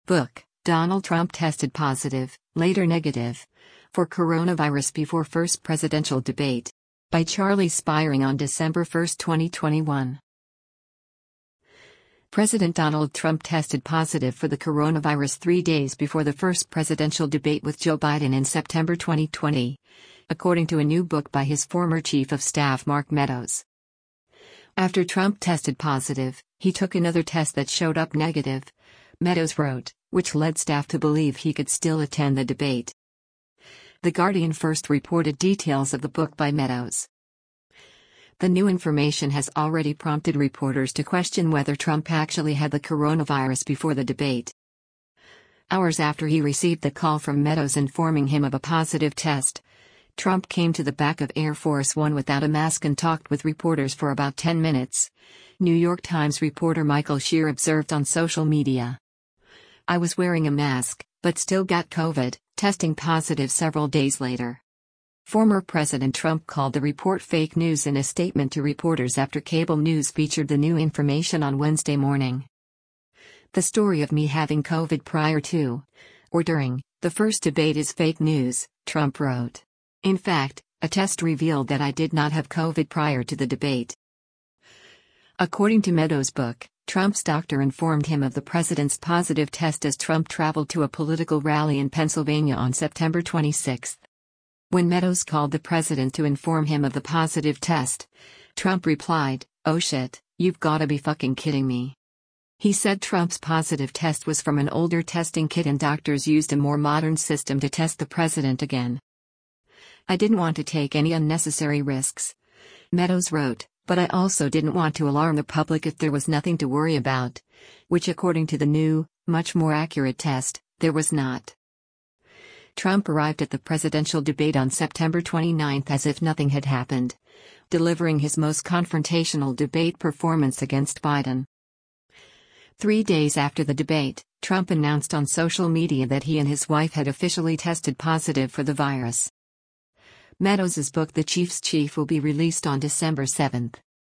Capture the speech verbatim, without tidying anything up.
Book: Donald Trump tested positive, later negative, for coronavirus before first presidential debate. By Charlie Spiering on December first, twenty twenty-one. President Donald Trump tested positive for the coronavirus three days before the first presidential debate with Joe Biden in September twenty twenty, according to a new book by his former chief of staff Mark Meadows. After Trump tested positive, he took another test that showed up negative, Meadows wrote, which led staff to believe he could still attend the debate. The Guardian first reported details of the book by Meadows. The new information has already prompted reporters to question whether Trump actually had the coronavirus before the debate. Hours after he received the call from Meadows informing him of a positive test, Trump came to the back of Air Force One without a mask and talked with reporters for about ten minutes, New York Times reporter Michael Shear observed on social media. "I was wearing a mask, but still got COVID, testing positive several days later." Former President Trump called the report fake news in a statement to reporters after cable news featured the new information on Wednesday morning. "The story of me having COVID prior to, or during, the first debate is fake news," Trump wrote. "In fact, a test revealed that I did not have COVID prior to the debate." According to Meadows' book, Trump's doctor informed him of the president's positive test as Trump traveled to a political rally in Pennsylvania on September twenty-sixth. When Meadows called the president to inform him of the positive test, Trump replied, "Oh shit, you've gotta be fucking kidding me." He said Trump's positive test was from an older testing kit and doctors used a more modern system to test the president again. "I didn't want to take any unnecessary risks," Meadows wrote, "but I also didn't want to alarm the public if there was nothing to worry about," which according to the new, much more accurate test, there was not. Trump arrived at the presidential debate on September twenty-ninth as if nothing had happened, delivering his most confrontational debate performance against Biden. Three days after the debate, Trump announced on social media that he and his wife had officially tested positive for the virus. Meadows' book The Chief's Chief will be released on December seventh.